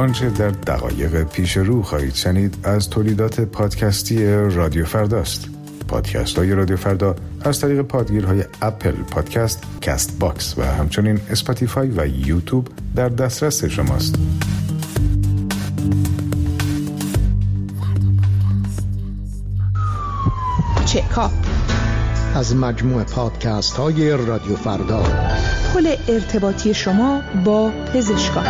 آنچه در دقایق پیش رو خواهید شنید از تولیدات پادکستی رادیو فرداست. پادکست های رادیو فردا از طریق پادگیرهای اپل پادکست، کست باکس و همچنین اسپاتیفای و یوتیوب در دسترس شماست. چکاپ از مجموع پادکست های رادیو فردا، پل ارتباطی شما با پزشکان.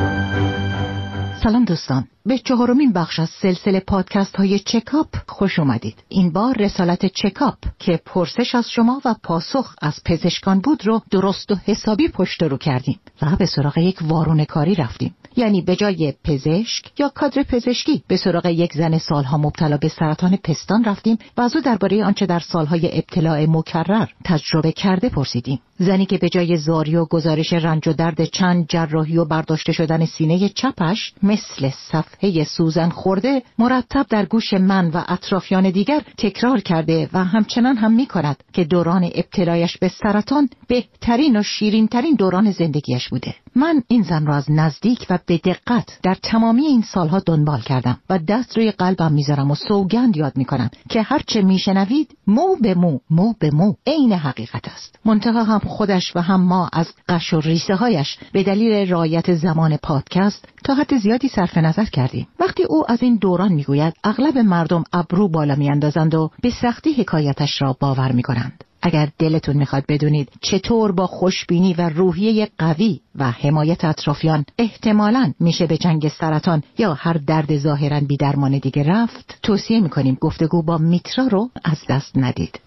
سلام دوستان، به 4مین بخش از سلسله پادکست های چکاپ خوش اومدید. این بار رسالت چکاپ که پرسش از شما و پاسخ از پزشکان بود رو درست و حسابی پشت رو کردیم و به سراغ یک وارونه‌کاری رفتیم. یعنی به جای پزشک یا کادر پزشکی به سراغ یک زن سالها مبتلا به سرطان پستان رفتیم و از او درباره آنچه در سالهای ابتلاع مکرر تجربه کرده پرسیدیم. زنی که به جای زاری و گزارش رنج و درد چند جراحی و برداشته شدن سینه چپش مثل صفحه سوزن خورده مرتب در گوش من و اطرافیان دیگر تکرار کرده و همچنان هم می کند که دوران ابتلایش به سرطان بهترین و شیرین‌ترین دوران زندگیش بوده. من این زن را از نزدیک و به دقت در تمامی این سالها دنبال کردم و دست روی قلبم میذارم و سوگند یاد میکنم که هرچه میشنوید مو به مو، مو به مو عین حقیقت است. منتها هم خودش و هم ما از قش و ریسه هایش به دلیل رعایت زمان پادکست تا حد زیادی صرف نظر کردیم. وقتی او از این دوران میگوید اغلب مردم ابرو بالا میاندازند و به سختی حکایتش را باور میکنند. اگر دلتون میخواد بدونید چطور با خوشبینی و روحیه قوی و حمایت اطرافیان احتمالاً میشه به جنگ سرطان یا هر درد ظاهراً بی درمان دیگه رفت، توصیه میکنیم گفتگو با میترا رو از دست ندید.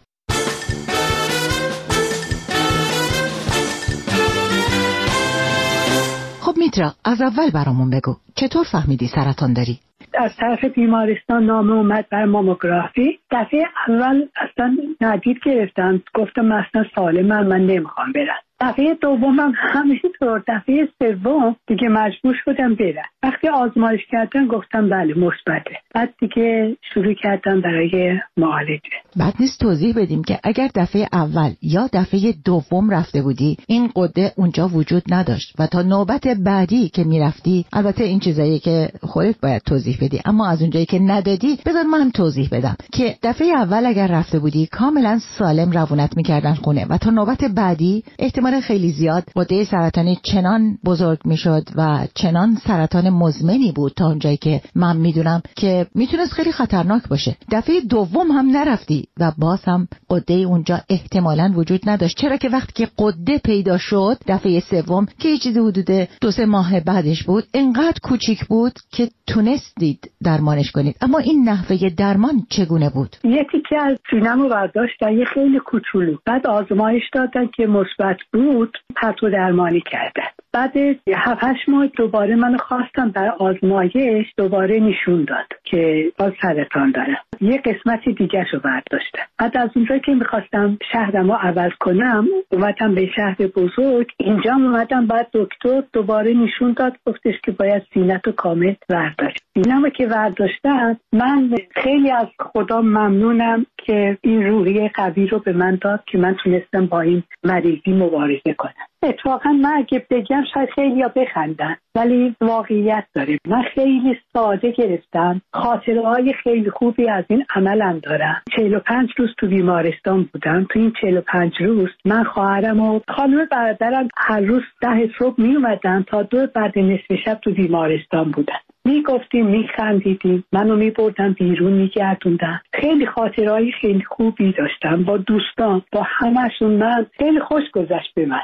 خب میترا، از اول برامون بگو چطور فهمیدی سرطان داری؟ از طرف بیمارستان نامه اومد بر ماموگرافی. دفعه اول اصلا ندید گرفتم، گفتم اصلا سالمم، من نمیخوام برم. دفعه دومم همینطور. دفعه سوم دیگه مجبور شدم برم. وقتی آزمایش کردن گفتم بله مثبته. بعد دیگه شروع کردم برای معالجه. بعد نیست توضیح بدیم که اگر دفعه اول یا دفعه دوم رفته بودی این قده اونجا وجود نداشت و تا نوبت بعدی که میرفتی، البته این چیزایی که خودت باید توضیح بدی، اما از اونجایی که ندادی بذار من توضیح بدم که دفعه اول اگر رفته بودی کاملا سالم روونت میکردن خونه و تا نوبت بعدی احتمال خیلی زیاد قده سرطانی چنان بزرگ میشد و چنان سرطان مزمنی بود تا اونجایی که من میدونم که میتونست خیلی خطرناک باشه. دفعه دوم هم نرفتی و باز هم قده اونجا احتمالاً وجود نداشت، چرا که وقتی که قده پیدا شد دفعه سوم که یه چیزی حدود 2-3 ماه بعدش بود، انقدر کوچیک بود که تونستید درمانش کنید. اما این نحوه درمان چگونه بود؟ یکی که از سینه‌مو برداشتن یه خیلی کوچولو، بعد آزمایش دادن که مثبت بود، پرتو درمانی کردن. بعد 7-8 ماه دوباره منو خواستم برای آزمایش، دوباره نشون داد که باز سرطان دارم. یه قسمتی دیگه شو برداشتن. بعد از اونجایی که میخواستم شهرمو عوض کنم اومدم به شهر بزرگ. اینجا اومدم بعد دکتر دوباره نشون داد، گفتش که باید سینه‌تو کامل برداشت. سینه‌مو که برداشتن، من خیلی از خدا ممنونم که این روحیه قوی رو به من داد که من تونستم با این مریضی مبارزه کنم. اتفاقا من اگه بگم شاید خیلی ها بخندن، ولی واقعیت داره. من خیلی ساده گرفتم، خاطره های خیلی خوبی از این عملم دارم. 45 روز تو بیمارستان بودم. تو این 45 روز من خواهرم و خانم برادرم هر روز 10 صبح می اومدن تا 2 بعد نصف شب تو بیمارستان بودن. می گفتیم، می خندیدیم، منو می بردن بیرون، می گردوندن. خیلی خاطرهای خیلی خوبی داشتم با دوستان، با همشون. من خیلی خوش گذشت به من.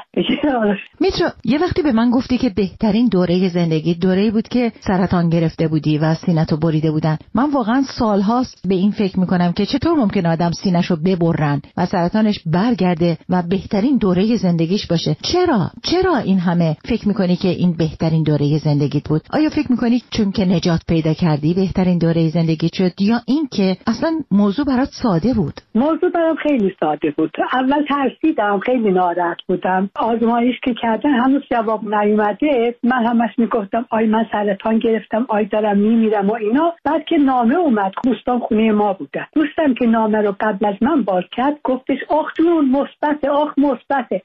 میترا، یه وقتی به من گفتی که بهترین دوره زندگی دوره‌ای بود که سرطان گرفته بودی و سینه‌تو بریده بودن. من واقعا سالهاست به این فکر میکنم که چطور ممکنه آدم سینه‌شو ببرن و سرطانش برگرده و بهترین دوره زندگیش باشه. چرا این همه فکر میکنی که این بهترین دوره زندگیت بود؟ آیا فکر میکنی چون چون که نجات پیدا کردی بهترین دوره زندگی شد، یا این که اصلا موضوع برات ساده بود؟ موضوع برام خیلی ساده بود. اول ترسیدم، خیلی ناراحت بودم. آزمایش که کردن هنوز جواب نیومده. من همش میگفتم آی من سرطان گرفتم، آی دارم میمیرم و اینا. بعد که نامه اومد، دوستان خونه ما بودن، دوستم که نامه رو قبل از من باز کرد گفتش آخ جون مثبته، آخ مثبته.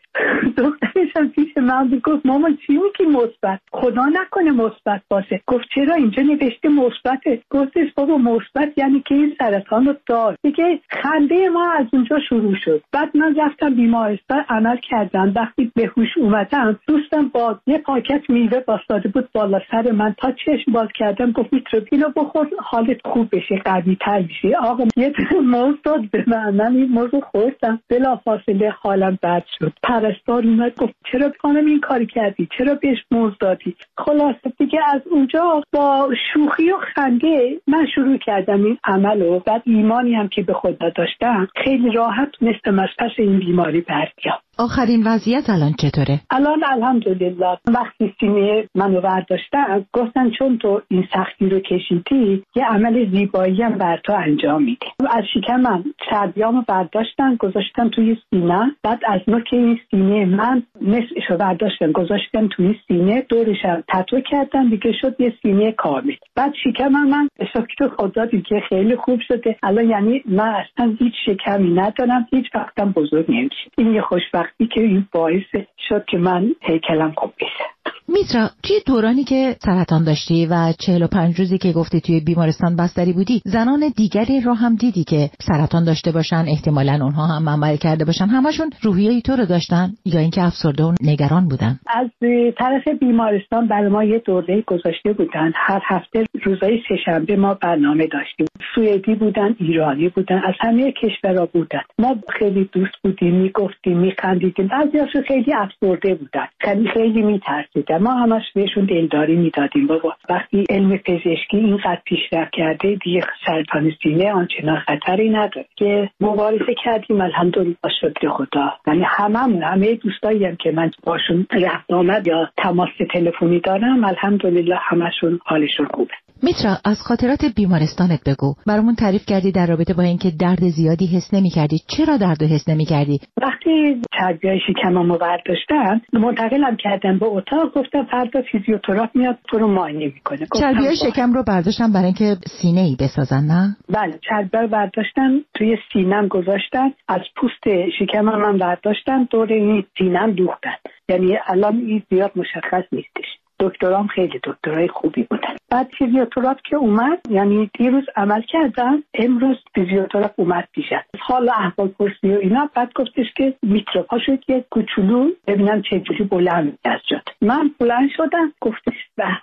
دخترشم پیش من بود، گفت مامان چی میگی مثبت؟ خدا نکنه مثبت باشه. گفت چرا اینجا نوشته مثبته؟ گفتش بابا مثبت یعنی که این سرطان رو دار. دیگه خنده ما از اونجا شروع شد. بعد من رفتم بیمارستان عمل کردم. وقتی به هوش اومدم دوستم با یه پاکت میوه واسطاده بود بالا سر من. تا چشم باز کردم گفت میتروپینو بخور حالت خوب بشه، قوی تر بشی. آقا یه موز داد به من این موز خوردم، بلافاصله حالم بد شد. پرستار اومد گفت چرا خانم این کاری کردی، چرا بهش موز دادی؟ خلاصه دیگه از اونجا با شوخی و خنده من شروع کردم این عملو. بعد ایمانی هم که به خدا داشتم خیلی راحت تونستم از پس این بیماری برگردم. آخرین وضعیت الان چطوره؟ الان الحمدلله. وقتی سینه منو برداشتن گفتن چون تو این سختی رو کشیدی یه عمل زیبایی هم بر تو انجام میده. از شکمم چربیامو برداشتن گذاشتن توی سینه. بعد از نوک این سینه من نصفشو برداشتن گذاشتن توی سینه، دورشم تتو کردن، دیگه شد یه سینه کامل. بعد شکمم من به شکر خدا دیگه خیلی خوب شده. الان یعنی من اصلا هیچ شکمی ندارم، هیچ وقتم بزرگ نمیشه. این یه خوشبختی که این باعث شد که من هیکلم خوب بشه. میترا توی دورانی که سرطان داشتی و 45 روزی که گفتی توی بیمارستان بستری بودی، زنان دیگری رو هم دیدی که سرطان داشته باشن، احتمالاً اونها هم عمل کرده باشن، همشون روحیه‌ای تو رو داشتن یا اینکه افسرده و نگران بودن؟ از طرف بیمارستان برای ما یه دوره گذاشته بودن. هر هفته روزهای سه‌شنبه ما برنامه داشتیم. سوئدی بودن، ایرانی بودن، از همه کشورها بودن. ما خیلی دوست بودیم، میگفتیم، میخندیدیم. بعضی‌هاشون خیلی افسرده بودن، خیلی میترسیدن. ما همش بهشون دلداری میدادیم بابا وقتی علم پزشکی اینقدر پیشرفت کرده دیگه سرطان سینه آنچنان خطری نداره که مبارزه کردیم. الحمدلله شکر خدا. یعنی همه دوستایی هم که من باشون رفت آمد یا تماس تلفنی دارم الحمدلله همشون حالشون خوبه. میترا از خاطرات بیمارستانت بگو. برامون تعریف کردی در رابطه با اینکه درد زیادی حس نمی‌کردی. چرا درد حس نمی‌کردی؟ وقتی چربیای شکممو برداشتن منتقلم کردن به اتاق، گفتن فردا فیزیوتراپ میاد تو رو معاینه میکنه. چربیای شکم رو برداشتن برای اینکه سینه‌ای بسازن، نه؟ بله، چربیای برداشتن توی سینم گذاشتن، از پوست شکمم من برداشتن دور این سینم دوختن. یعنی الان این زیاد مشخص نیستش. دکترام خیلی دکترای خوبی بودن. بعد فیزیوتراپ که اومد، یعنی دیروز عمل کردن، امروز فیزیوتراپ اومد پیشم، حالا احوال پرسی و اینا. بعد گفتش که میتروپا شد یه کوچولو ببینم چجوری بلند از جات. من بلند شدم، گفتش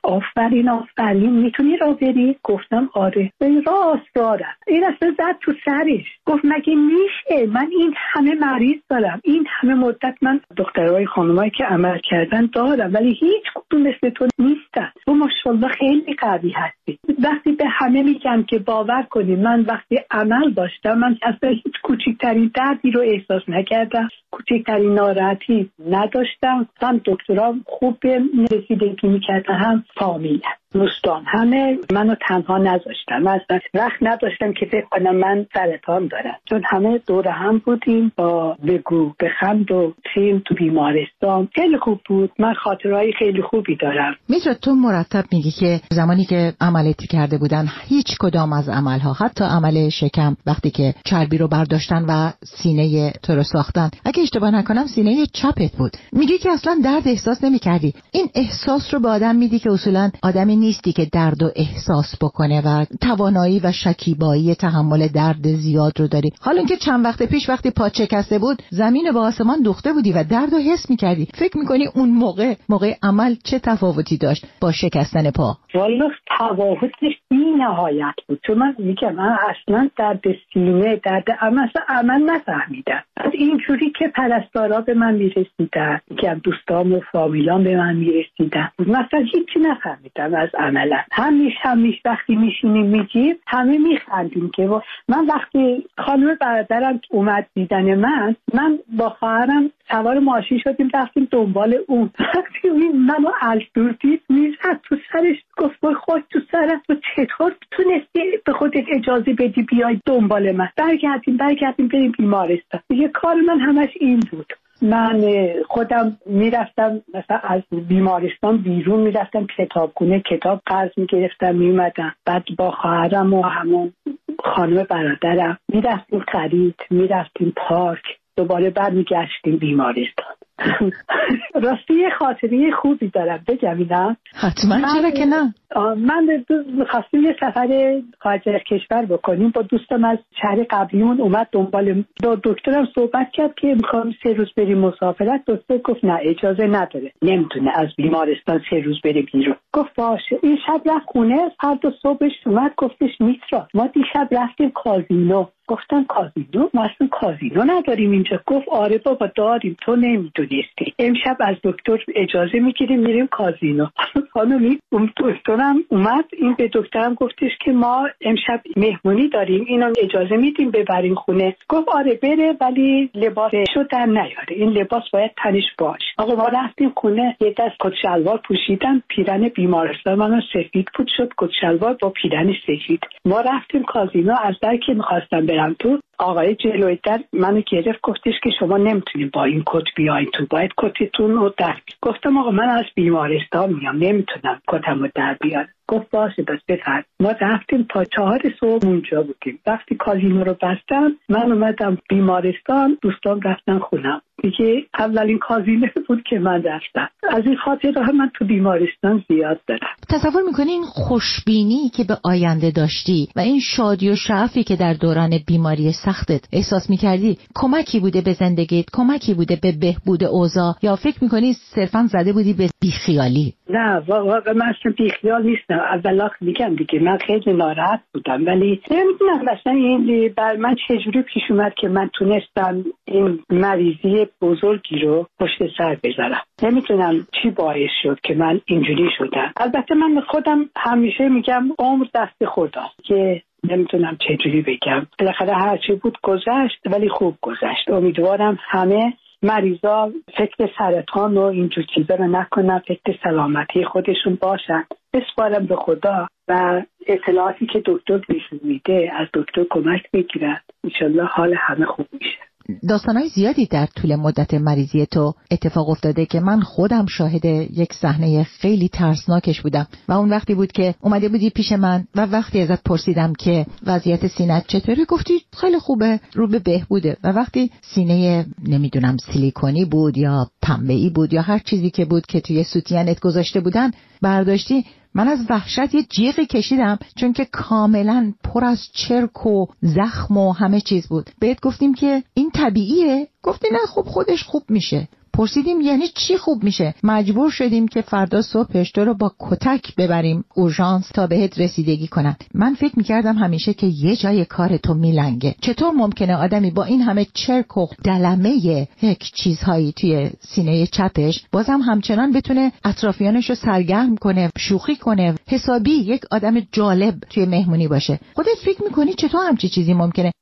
آفرین میتونی راه بری؟ گفتم آره. راست دارم. این اصلا زد تو سرش، گفت مگه میشه؟ من این همه مریض دارم، این همه مدت من دخترای خانمایی که عمل کردن دارم ولی هیچ کدوم مثل تو نیستن. تو ماشاءالله خیلی قوی هستی. وقتی به همه میگم که باور کنی من وقتی عمل داشتم من اصلا هیچ کوچکترین دردی رو احساس نکردم، کوچکترین ناراحتی نداشتم. هم دکترام خوب رسیدگی میکردن، هم فامیل، دوستان، همه منو تنها نذاشتن. من اصلا وقت نداشتم که فکر کنم من سرطان دارم، چون همه دور هم بودیم با بگو بخند و تیم تو بیمارستان. خیلی خوب بود. من خاطرهای خیلی خوبی دارم. میتونه تو مرتب میگی که زمانی که عملیاتی کرده بودن هیچ کدام از عملها، حتی عمل شکم وقتی که چربی رو برداشتن و سینه تو رو ساختن، اگه اشتباه نکنم سینه چپت بود، میگی که اصلا درد احساس نمیکردی. این احساس رو به آدم میدی که اصولا آدمی نیستی که درد و احساس بکنه و توانایی و شکیبایی تحمل درد زیاد رو داری. حالا که چند وقت پیش وقتی پا شکسته بود زمین با آسمان دوخته بودی و درد رو حس میکردی، فکر میکنی اون موقع عمل چه تفاوتی داشت با شکستن پا؟ والا تفاوتش بی‌نهایت بود. چون من میگم من اصلا درد سینه، درد عمل نفهمیدم. از اینجوری که پرستارا به من میرسیدن، که دوستام و فامیلان به من میرسیدن، مثلا هیچی نفهمیدم از عملا. همیشه وقتی میشینیم میگیم همه میخندیم که من وقتی خانم برادرم اومد دیدن من با خواهرم سوار ماشین شدیم رفتیم دنبال اون. وقتی منو از دور دید میزد تو سرش گفت وای خود تو سرت تو چطور تونستی به خودت اجازه بدی بیای دنبال من؟ برگردیم بریم بیمارستان. یه کار من همش این بود. من خودم میرفتم مثلا از بیمارستان بیرون میرفتم کتابخونه کتاب قرض میگرفتم میومدم. بعد با خواهرم و همون خانم برادرم میرفتیم خرید، میرفتیم پارک، دوباره برمیگشتیم بیمارستان. راستی یه خاطره خوبی دارم بگم اینا؟ حتما، چرا که نه. من می‌خواستم یه سفر خارج از کشور بکنیم با دوستم از شهر قبلیمون اومد دنبال دکترم صحبت کرد که می‌خوام 3 روز بریم مسافرت. دکتر گفت نه اجازه نداره، نمیتونه از بیمارستان 3 روز بره بیرون. گفت باشه. این شب رفت خونه، فردا صبحش اومد گفتش میترا ما دیشب رفتیم کازینو. گفتم کازینو؟ ما اصلا کازینو نداریم اینجا. گفت آره بابا داریم، تو نمیدونستی. امشب از دکتر اجازه میگیریم میریم کازینو. خانمی دکترم اومد، این به دکترم گفتش که ما امشب مهمونی داریم، اینم اجازه میدیم ببریم خونه. گفت آره بره ولی لباسشو در نیاره، این لباس باید تنش باشه. آقا ما رفتیم خونه، یه دست کت شلوار پوشیدم، پیرن بیمارستان منو سفید پوش شد، کت شلوار با پیرن سفید. ما رفتیم کازینو، از در که می‌خواستم برم تو، آقای جلوی در منو گرفت گفتش که شما نمیتونید با این کت بیاین تو، باید کتتون رو در. گفتم آقا من از بیمارستان میام نمیتونم کتمو در بیارم. گفت باشه بس بفرد. ما رفتیم تا 4 صبح اونجا بودیم. وقتی کازینو رو بستم من اومدم بیمارستان، دوستان رفتن خونم. دیگه اولین کازینو بود که من رفتم. از این خاطره من تو بیمارستان زیاد دارم. تصور میکنی این خوشبینی که به آینده داشتی و این شادی و شعفی که در دوران بیماری سختت احساس میکردی کمکی بوده به زندگیت، کمکی بوده به بهبود اوضاع، یا فکر میکنی صرفا زده بودی به بیخیالی؟ نه واقعا من اصلا بیخیال نیستم. اولا میگم دیگه من خیلی ناراحت بودم ولی نمیدونم مثلا این بر من چجوری پیش اومد که من تونستم این مریضی بزرگی رو پشت سر بذارم. نمیتونم چی باعث شد که من اینجوری شدم. البته من خودم همیشه میگم عمر دست خداست که نمیتونم چجوری بگم. بالاخره هرچی بود گذشت ولی خوب گذشت. امیدوارم همه مریضا فکر سرطان و اینجور چیزا رو نکنن، فکر سلامتی خودشون باشن، بسپارم به خدا و اطلاعاتی که دکتر بهشون میده از دکتر کمک بگیرن. انشالله حال همه خوب میشه. داستانهای زیادی در طول مدت مریضی تو اتفاق افتاده که من خودم شاهد یک صحنه خیلی ترسناکش بودم و اون وقتی بود که اومده بودی پیش من و وقتی ازت پرسیدم که وضعیت سینه‌ت چطوره گفتی خیلی خوبه، رو به بهبوده، و وقتی سینه نمیدونم سیلیکونی بود یا پنبه‌ای بود یا هر چیزی که بود که توی سوتیانت گذاشته بودن برداشتی، من از وحشت یه جیغی کشیدم چون که کاملا پر از چرک و زخم و همه چیز بود. بهت گفتیم که این طبیعیه؟ گفتی نه خب خودش خوب میشه. پرسیدیم یعنی چی خوب میشه؟ مجبور شدیم که فردا صبحش تو رو با کتک ببریم اورژانس تا بهت رسیدگی کنن. من فکر میکردم همیشه که یه جای کار تو میلنگه. چطور ممکنه آدمی با این همه چرک و دلمه یک چیزهایی توی سینه چپش بازم همچنان بتونه اطرافیانش رو سرگرم کنه، شوخی کنه، حسابی یک آدم جالب توی مهمونی باشه؟ خودت فکر میکنی چطور همچی چیزی ممکنه؟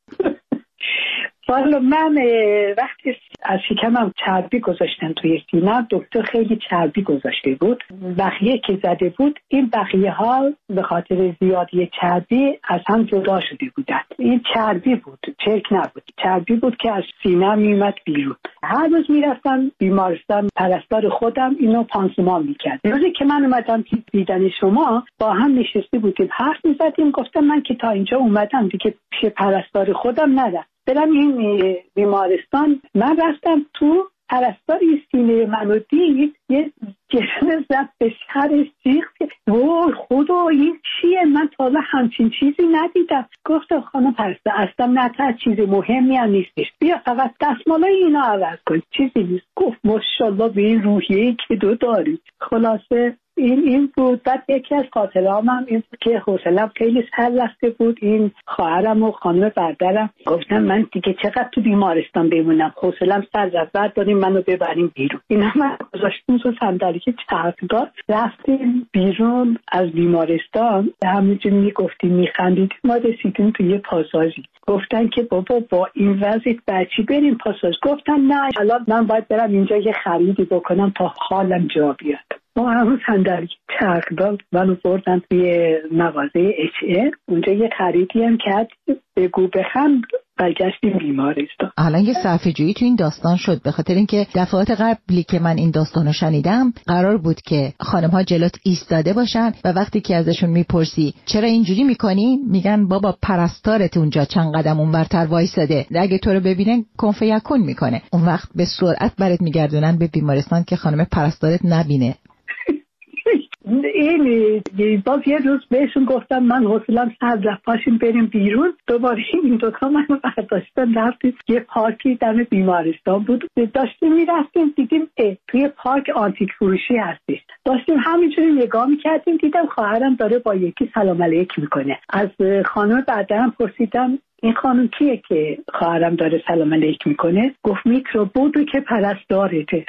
والا من وقتی از شکمم چربی گذاشتن توی سینم، دکتر خیلی چربی گذاشته بود. بقیه که زده بود این بقیه ها به خاطر زیادی چربی از هم جدا شده بودن. این چربی بود، چرک نبود، چربی بود که از سینم میومد بیرون. هر روز میرفتم بیمارستان، پرستار خودم اینو پانسمان میکرد. روزی که من اومدم دیدن شما با هم نشسته بودیم حرف میزدیم، گفتم من که تا اینجا اومدم دیگه پیش پرستار خودم نرم برم این بیمارستان. من رفتم تو، پرستاری سینه منو دید، یه جسم زد به سرش جیغ وای خدا این چیه؟ من تا حالا همچین چیزی ندیدم. گفتم خانم پرستار اصلا نه چیز مهمی هم نیستش، بیا فقط دستمالای اینا عوض کن، چیزی نیست. گفت ماشاءالله به این روحیه‌ای که دو داری. خلاصه این بود. بعد یکی از خاطره‌ام هم این بود که حوصله‌ام خیلی سر رفته بود. این خواهرم و خانم برادرم گفتم من دیگه چقدر تو بیمارستان بمونم، حوصله‌ام سر رفت، بعد داریم منو ببریم بیرون. اینا من گذاشتم رو صندلی که چرخدار رفتیم بیرون از بیمارستان. همینجور میگفتیم میخندیدیم. ما رسیدیم توی یه پاساژی، گفتن که بابا با این وضعیت بچی بریم پاساژ. گفتم نه، الان من باید برم اینجا یه خریدی بکنم تا حالم جا بیاد. ما همون صندلی چرخدار منو بردن توی مغازه HM. اونجا یه خریدی هم کرد، بگو بخند برگشتیم بیمارستان. الان یه صرفه‌جویی تو این داستان شد، به خاطر اینکه دفعات قبلی که من این داستانو شنیدم قرار بود که خانم‌ها جلوت ایستاده باشن و وقتی که ازشون میپرسی چرا اینجوری میکنی، میگن بابا پرستارت اونجا چند قدم اونورتر وایساده، اگه تو رو ببینن کنف یکون میکنه. اون وقت به سرعت برات میگردونن به بیمارستان که خانم پرستارت نبینه. این باز یه روز بهشون گفتم من حوصله‌ام سر رفت، پاشیم بریم بیرون. دوباره این دوتا منو برداشتن رفتیم یه پارکی دم بیمارستان بود. داشتیم میرفتیم دیدیم توی پارک آنتیک فروشی هستش. داشتیم همینجوری نگاه میکردیم، دیدم خواهرم داره با یکی سلام علیک میکنه. از خانم بعدم پرسیدم این خانم کیه که خواهرم داره سلام علیک میکنه؟ گفت میکرو بودو که پرستارته.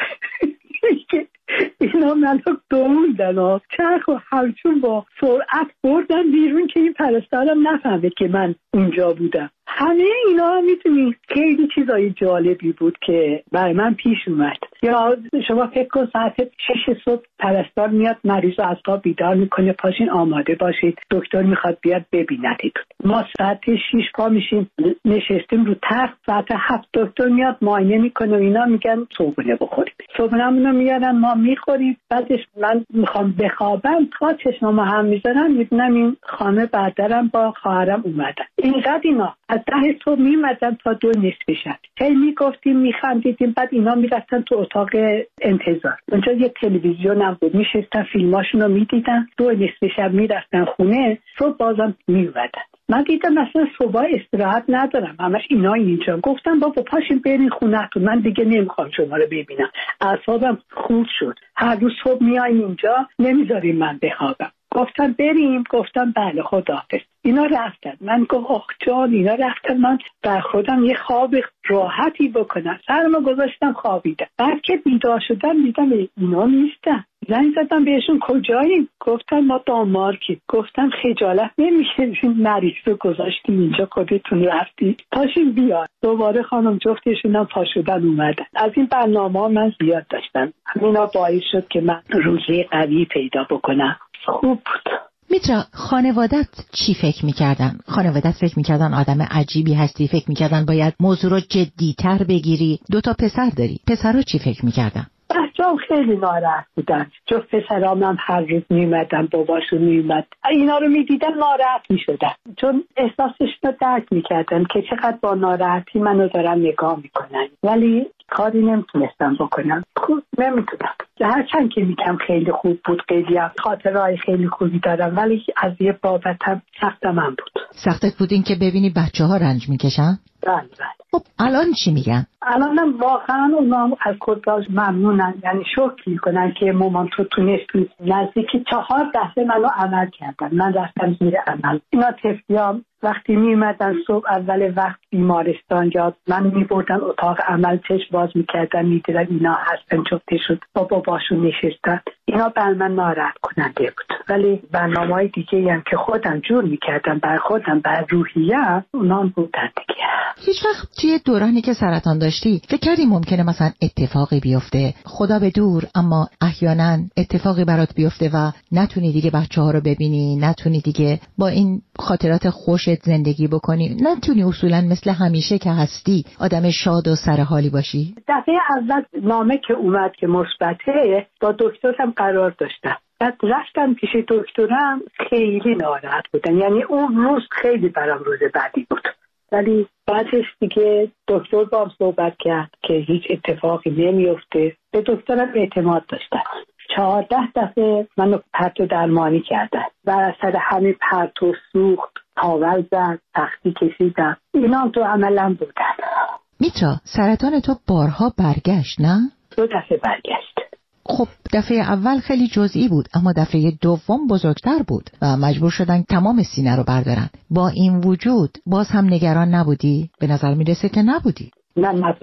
اینا منو دووندن چرخ و همچون با سرعت بردن بیرون که این پرستارم نفهمه که من اونجا بودم. همه اینا هم میتونی خیلی چیزای جالبی بود که برای من پیش اومد. یا شما فکر کن ساعت 6 صبح پرستار میاد مریض رو از خواب بیدار میکنه، پاشین آماده باشید دکتر میخواد بیاد ببیندید. ما ساعت 6 پا میشیم نشستیم رو تخت، ساعت 7 دکتر میاد معاینه میکنه و اینا میگن صبحونه بخوریم. صبحونه‌مونو میارن ما میخوریم. بعدش من میخوام بخوابم، تا چشمامو هم میذارم میبینم این خانه برادرم با خواهرم اومدن. اینقدر اینا از 10 صبح میمدن تا 2 نصف شب. هی میگفتیم میخندیدیم. بعد اینا میرفتن تو اتاق انتظار. اونجا یه تلویزیون هم بود، میشستن فیلماشونو میدیدن. 2 نصف شب میرفتن خونه، صبح بازم میومدن. من دیدم مثلا صبح استراحت ندارم، همش اینا اینجا. گفتم بابا پاشین برین خونه‌تون، من دیگه نمیخوام شما رو ببینم. اعصابم خورد شد. هر روز صبح میاین اینجا نمیذارین من بخوابم. گفتم بریم، گفتم بله خداحافظ. اینا رفتن. من گفتم آخ جان اینا رفتن، من در خودم یه خواب راحتی بکنم. سرمو گذاشتم خوابیدم. بعد که بیدار شدم دیدم اینا نیستن. زنگ زدم بهشون کجایین؟ گفتن ما دانمارکی. گفتم خجالت نمیشه مریض رو گذاشتیم اینجا خودتون رفتی؟ پاشین بیاد. دوباره خانم جفتشون هم پا شدن اومدن. از این برنامه من زیاد داشتم. همینا باعث شد که من روحیه قوی پیدا بکنم. خوب بود. میترا خانوادت چی فکر میکردن؟ خانوادت فکر میکردن آدم عجیبی هستی؟ فکر میکردن باید موضوع رو جدی‌تر بگیری؟ 2 پسر داری، پسرها چی فکر میکردن؟ بچه‌ها خیلی ناراحت بودن. جفت پسرام هم هر روز میمدن، باباشون میمد. اینا رو میدیدن ناراحت میشدن، چون احساسش رو درک میکردن که چقدر با ناراحتی منو دارن نگاه میکنن. ولی کاری نمیتونستم بکنم. خوب نمیتونم. هرچند که میگم خیلی خوب بود، خیلی خاطرهای خیلی خوبی دارم، ولی از یه بابت هم سختم هم بود. سختت بود این که ببینی بچه‌ها رنج میکشن؟ بله. خب الان چی میگن؟ الان واقعا اونا از خودش ممنونن، یعنی شکر میکنن که مامان تو تونستی. نزدیکی 4 دفعه منو عمل کردن، من رفتم زیر عمل. اینا طفلیام وقتی میمدن صبح اول وقت بیمارستان یا من میبردن اتاق عمل، چشم باز میکردن میدیدن اینا هستن، جفته شد با باباشون نشستن. اینا بر من ناراحت کننده بود. ولی برنامه‌های دیگه هم که خودم جور میکردم بر خودم، بر روحیه، اونا بودن دیگه. هیچ وقت توی دورانی که سرطان داشتی فکر کردی ممکنه مثلا اتفاقی بیفته، خدا به دور، اما احیانا اتفاقی برات بیفته و نتونی دیگه بچه‌ها رو ببینی، نتونی دیگه با این خاطرات خوشت زندگی بکنی، نتونی اصولا مثل همیشه که هستی آدم شاد و سرحالی باشی؟ دفعه اول نامه که اومد که مثبته، با دکترم قرار داشتم. بعد رفتم پیش دکترم، خیلی ناراحت بودن. یعنی اون روز خیلی برام روز بعدی بود. ولی بعدش دیگه دکتر با هم صحبت کرد که هیچ اتفاقی نمیفته. به دکترم اعتماد داشتم. 14 دفعه منو پرتو درمانی کردن و سر همین پرتو سوخت، تاول زد، تختی کشیدن. اینا هم تو عملم بودن. میترا سرطان تو بارها برگشت نه؟ 2 دفعه برگشت. خب دفعه اول خیلی جزئی بود، اما دفعه دوم بزرگتر بود و مجبور شدن تمام سینه رو بردارن. با این وجود باز هم نگران نبودی؟ به نظر میرسه که نبودی. نه نبودم.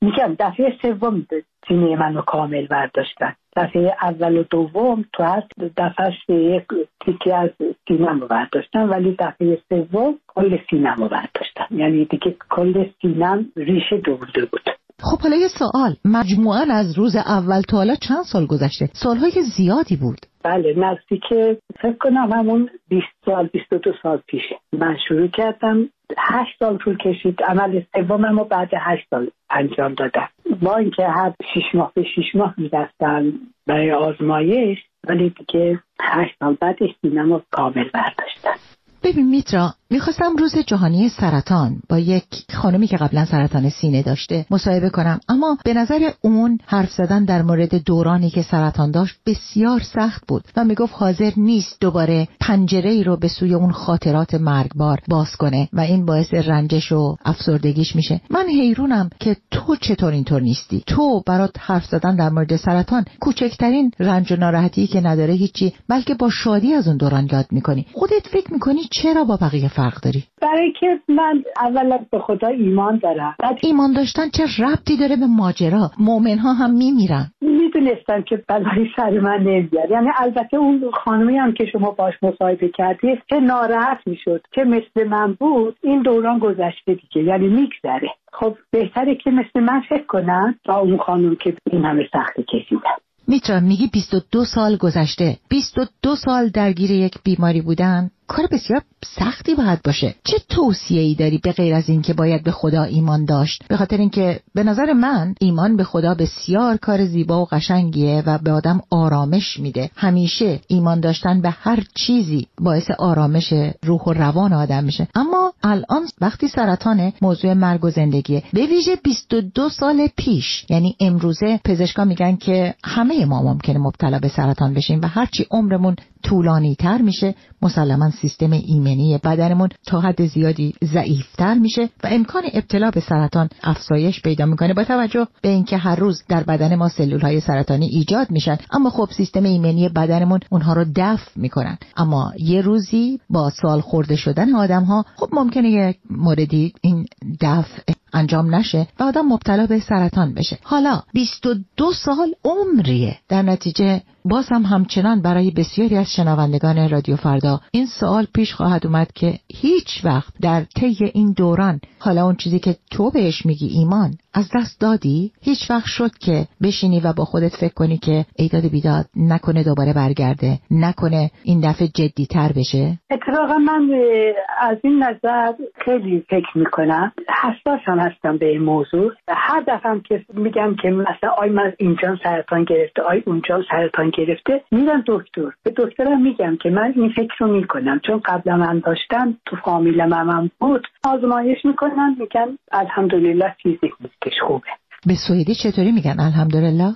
میگم دفعه سوم سینه منو کامل برداشتن. دفعه اول و دوم تو هر دفعه یک تیکه از سینه‌مو برداشتن، ولی دفعه سوم کل سینه‌مو برداشتن. یعنی دیگه کل سینه‌م ریشه دوباره بود. خب حالا یه سوال، مجموعاً از روز اول تا حالا چند سال گذشته؟ سالهای زیادی بود. بله، نزدیک فکر کنم همون 20 سال 22 سال پیشه من شروع کردم. 8 سال طول کشید. عمل سوممو بعد 8 سال انجام دادم، با اینکه هر 6 ماه به 6 ماه می‌رفتم برای آزمایش، ولی دیگه 8 سال بعدش سینه‌مو کامل برداشتم. ببین میترا، میخواستم روز جهانی سرطان با یک خانمی که قبلا سرطان سینه داشته مصاحبه کنم، اما به نظر اون حرف زدن در مورد دورانی که سرطان داشت بسیار سخت بود و میگفت حاضر نیست دوباره پنجره‌ای رو به سوی اون خاطرات مرگبار باز کنه و این باعث رنجش و افسردگیش میشه. من حیرونم که تو چطور اینطور نیستی؟ تو برات حرف زدن در مورد سرطان کوچکترین رنج و ناراحتی که نداره هیچی، بلکه با شادی از اون دوران یاد میکنی. خودت فکر میکنی چرا با بقیه فرق داری؟ برای که من اولا به خدا ایمان دارم. بعد ایمان داشتن چه ربطی داره به ماجرا؟ مؤمن‌ها هم میمیرن. میدونستم که بلایی سر من نمیاد. یعنی البته اون خانمی هم که شما باش مصاحبه کردید که ناراحت میشد که مثل من بود، این دوران گذشته دیگه، یعنی میگذره. خب بهتره که مثل من فکر کنن تا اون خانم که این همه سختی کشیدن. میترا میگی 22 سال گذشته، 22 سال درگیر یک بیماری بودن کار بسیار سختی باید باشه. چه توصیه‌ای داری به غیر از این که باید به خدا ایمان داشت؟ به خاطر اینکه به نظر من ایمان به خدا بسیار کار زیبا و قشنگیه و به آدم آرامش میده. همیشه ایمان داشتن به هر چیزی باعث آرامش روح و روان آدم میشه. اما الان وقتی سرطان موضوع مرگ و زندگیه، به ویژه 22 سال پیش، یعنی امروزه پزشکا میگن که همه ما ممکنه مبتلا به سرطان بشیم و هرچی عمرمون طولانی تر میشه مسلما سیستم ایمنی بدنمون تا حد زیادی ضعیفتر میشه و امکان ابتلا به سرطان افزایش پیدا میکنه، با توجه به اینکه هر روز در بدن ما سلولهای سرطانی ایجاد میشن، اما خب سیستم ایمنی بدنمون اونها رو دفع میکنن. اما یه روزی با سال خورده شدن آدم‌ها خب ممکنه یک موردی این دفع انجام نشه و آدم مبتلا به سرطان بشه. حالا 22 سال عمریه. در نتیجه باز هم همچنان برای بسیاری از شنوندگان رادیو فردا این سوال پیش خواهد اومد که هیچ وقت در طی این دوران حالا اون چیزی که تو بهش میگی ایمان از دست دادی؟ هیچ وقت شد که بشینی و با خودت فکر کنی که ایداد بیداد نکنه دوباره برگرده، نکنه این دفعه جدی تر بشه؟ اتفاقا من از این نظر خیلی فکر میکنم، حساس هم هستم به این موضوع. هر دفعه که میگم که مثلا آی من اینجا سرطان گرفته، آی اونجا سرطان گرفته، میرم دکتر. به دکترم میگم که من این فکر رو میکنم چون قبلا من داشتم، تو فامیل من بود. آزمایش میکنن میگن الحمدلله چیزی نیستش، خوبه. به سوئدی چطوری میگن الحمدلله؟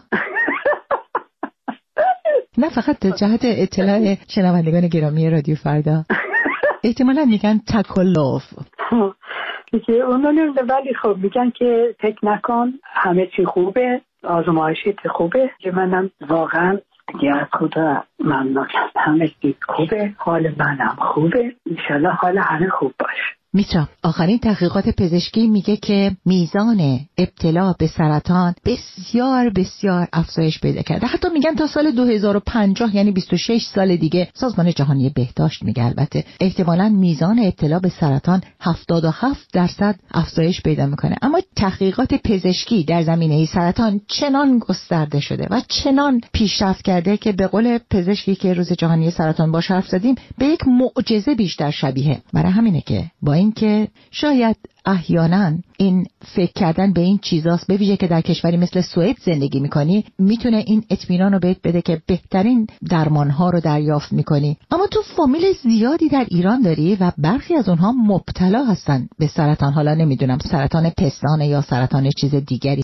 نه فقط جهت اطلاع شنوندگان گرامی رادیو فردا، احتمالا میگن تکلف دیگه اونو نمیده، ولی خب میگن که فکر نکن همه چی خوبه، آزمایشت خوبه. که منم واقعا دیگه از خدا ممنونم، همه چی خوبه، حال منم خوبه، انشالله حال همه خوب باشه. میترا، آخرین تحقیقات پزشکی میگه که میزان ابتلا به سرطان بسیار بسیار افزایش پیدا کرده. حتی میگن تا سال 2050 یعنی 26 سال دیگه، سازمان جهانی بهداشت میگه البته، احتمالاً میزان ابتلا به سرطان 77% افزایش پیدا میکنه. اما تحقیقات پزشکی در زمینه سرطان چنان گسترده شده و چنان پیشرفت کرده که به قول پزشکی که روز جهانی سرطان باش حرف زدیم به یک معجزه بیشتر شبیه. برای همینه که با اینکه شاید احیانا این فکر کردن به این چیزاست، به ویژه که در کشوری مثل سوئد زندگی میکنی، میتونه این اطمینان رو بهت بده که بهترین درمانها رو دریافت میکنی. اما تو فامیل زیادی در ایران داری و برخی از اونها مبتلا هستن به سرطان. حالا نمیدونم سرطان پستان یا سرطان چیز دیگری، اما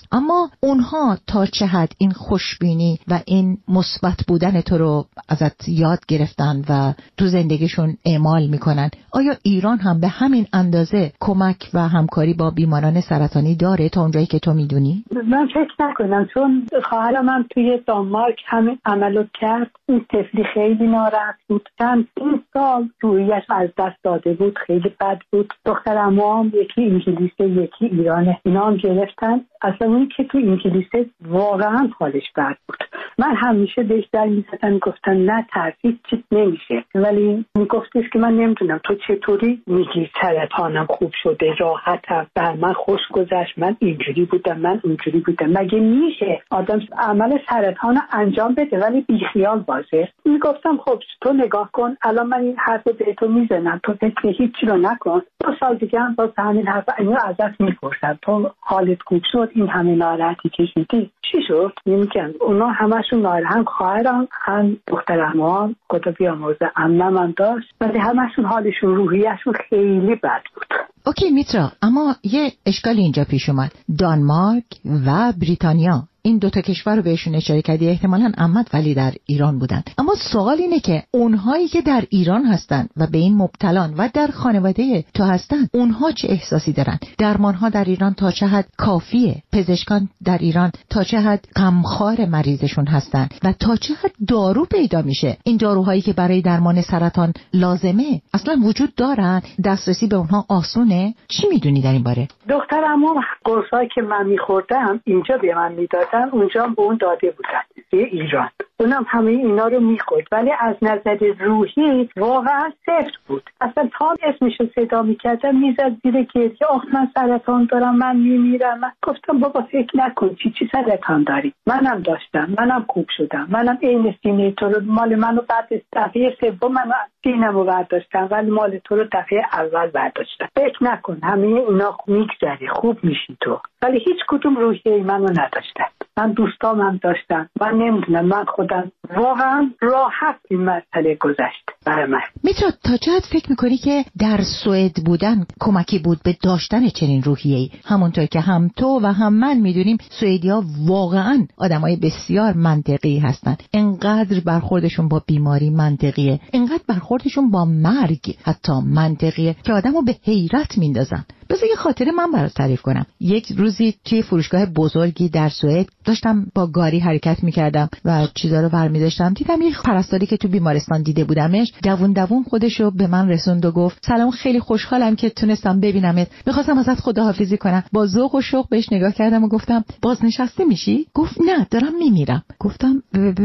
اما اونها تا چه حد این خوشبینی و این مثبت بودن تو رو ازت یاد گرفتن و تو زندگیشون اعمال میکنن؟ آیا ایران هم به همین اندازه کمک و همکاری با بیماران سرطانی داره تا اونجایی که تو میدونی؟ من فکر نکنم، چون خواهرم هم توی دانمارک همین عملو کرد. این طفلی خیلی ناراحت بود، چند سال رویش از دست داده بود، خیلی بد بود. دختر عموام یکی انگلیسه یکی ایرانه، اینا هم گرفتن. اصلا اون که تو انگلیسه واقعا حالش بد بود. من همیشه بهش در میزدم، گفتن نه ترسید چیز نمیشه، ولی میگفتش که من نمیدونم تو چطوری میگی سرطانم خوب شده، راحتم، بر من خوش گذشت، من اینجوری بودم من اونجوری بودم. مگه میشه آدم عمل سرطان انجام بده ولی بیخیال باشه؟ میگفتم خب تو نگاه کن، الان من این حرفو به تو میزنم، تو فکر هیچی رو نکن، 2 سال دیگه هم باز همین حرف اینو ازت میپرسن، تو حالت خوب شد، این همه ناراحتی کشیدی چی شد؟ میگن اونا همشون ناراحت، هم خواهرم هم دخترم، خدا بیامرزه، عمم هم داشت، ولی همشون حالشون روحیشون خیلی بد بود. اوکی میترا، اما یه اشکال اینجا پیش اومد. دانمارک و بریتانیا، این 2 کشور رو بهشون اشاره کردی، احتمالاً عمت ولی در ایران بودن. اما سوال اینه که اونهایی که در ایران هستن و به این مبتلان و در خانواده تو هستن، اونها چه احساسی دارن؟ درمانها در ایران تا چه حد کافیه؟ پزشکان در ایران تا چه حد غمخوار مریضشون هستن و تا چه حد دارو پیدا میشه؟ این داروهایی که برای درمان سرطان لازمه اصلا وجود دارن؟ دسترسی به اونها آسونه؟ چی میدونی در این باره؟ دخترم قرصایی که من میخوردم اینجا به من میدادن، اونجا به اون داده بودن ایران، اونم همه اینا رو میخورد، ولی از نظر روحی واقعا صفر بود. اصلا تا اسمشو صدا میکردم میزد زیر گریه، آخ من سرطان دارم، من میمیرم. من گفتم بابا فکر نکن، چی سرطان داری؟ منم داشتم، منم خوب شدم، منم عین سینه تو رو، مال منو بعد دفعه سوم من سینه‌مو برداشتم ولی مال تو رو دفعه اول برداشتم. فکر نکن همه اینا میگذره، خوب میشی تو. ولی هیچ کدوم روحیه منو نداشتن. من دوستام هم داشتم، من نمیدونم، من خودم واقعا راحت این مسئله گذشت برای من. میترا تا چه حد فکر میکنی که در سوئد بودن کمکی بود به داشتن چنین روحیه‌ای؟ همونطور که هم تو و هم من میدونیم سوئدیا واقعا آدمای بسیار منطقی هستن. انقدر برخوردشون با بیماری منطقیه، انقدر برخوردشون با مرگ حتی منطقیه که آدمو به حیرت میندازن. بذار یه خاطره من برات تعریف کنم. یک روزی توی فروشگاه بزرگی در سوئد داشتم با گاری حرکت میکردم و چیزا رو برمی‌داشتم، دیدم یه پرستاری که تو بیمارستان دیده بودمش دوون خودشو به من رسوند و گفت سلام، خیلی خوشحالم که تونستم ببینمت، می‌خواستم ازت خداحافظی کنم. با ذوق و شوق بهش نگاه کردم و گفتم بازنشسته میشی؟ گفت نه دارم میمیرم. گفتم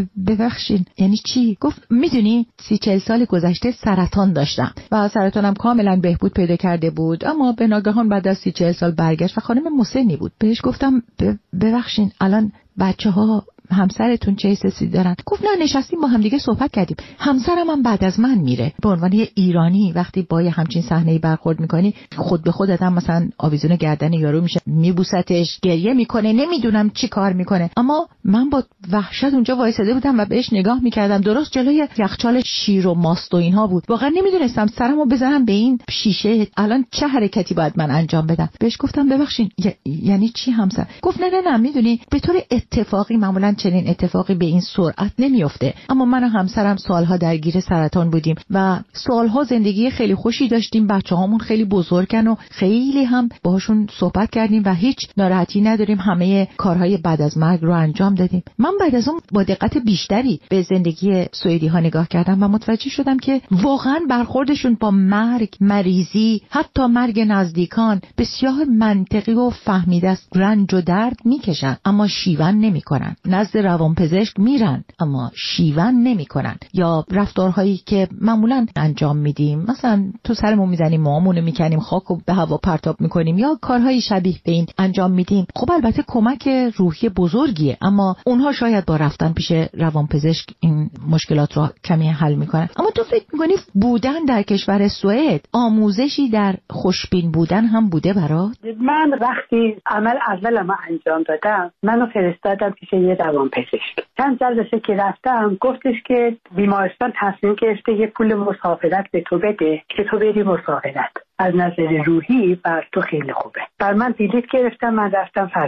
ببخشید یعنی چی؟ گفت میدونی 30-40 سال گذشته سرطان داشتم و سرطانم کاملا بهبود پیدا کرده بود، اما به ناگهان بعد از 30-40 سال برگشت و خانم مسنی بود. بهش گفتم ببخشید الان بچه‌ها همسرتون چه حسی دارن؟ گفت نه نشستیم با هم دیگه صحبت کردیم، همسرم هم بعد از من میره. به عنوان یه ایرانی وقتی با یه همچین صحنه‌ای برخورد میکنی خود به خودت هم مثلا آویزون گردن یارو میشه، میبوستش، گریه میکنه، نمیدونم چی کار میکنه. اما من با وحشت اونجا وایساده بودم و بهش نگاه میکردم. درست جلوی یخچال شیر و ماست و اینها بود. واقعا نمیدونستم سرمو بزنم به این شیشه الان چه حرکتی باید من انجام بدم. بهش گفتم ببخشید یعنی چی همسر؟ گفت نه میدونی به طور اتفاقی معمولا چنین اتفاقی به این سرعت نمیفته، اما من و همسرم سالها درگیر سرطان بودیم و سالها زندگی خیلی خوشی داشتیم، بچه‌هامون خیلی بزرگن و خیلی هم باهاشون صحبت کردیم و هیچ ناراحتی نداریم، همه کارهای بعد از مرگ رو انجام دادیم. من بعد از اون با دقت بیشتری به زندگی سوئدی ها نگاه کردم و متوجه شدم که واقعا برخوردشون با مرگ، مریضی، حتی مرگ نزدیکان بسیار منطقی و فهمیده است. رنج و درد میکشن اما شیون نمیکنن، نزد روانپزشک میرن اما شیون نمیکنن، یا رفتارهایی که معمولا انجام میدیم، مثلا تو سرمون میزنیم، موامونو میکنیم، خاکو به هوا پرتاب میکنیم یا کارهای شبیه به این انجام میدیم. خب البته کمک روحی بزرگیه، اما اونها شاید با رفتن پیش روانپزشک این مشکلات رو کمی حل میکنن. اما تو فکر میکنی بودن در کشور سوئد آموزشی در خوشبین بودن هم بوده برات؟ من وقتی عمل اولم انجام دادم منو فرستادم پیش یه روانپزشک. چند جلسه که رفتم گفتش که بیمارستان تصمیم گرفته یه پول مسافرت به تو بده که تو بری مسافرت. از نظر روحی بر تو خیلی خوبه. بر من بلیط گرفتم، من رفتم فرانسه.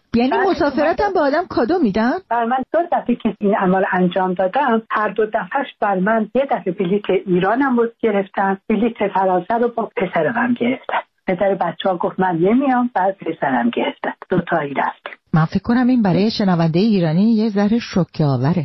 یعنی مسافرت هم به آدم کادو میدن؟ بر من 2 دفعه که این عمل انجام دادم، هر 2 دفعهش بر من، یه دفعه بلیت ایرانم رو گرفتن، بلیت فرانسه رو با پسرم گرفتن. پدر بچه‌ها گفت من نمیام، بعد پسرم گرفتن. 2 تایی رفتیم. من فکر کنم این برای شنونده ایرانی یه ذره شوکه آوره.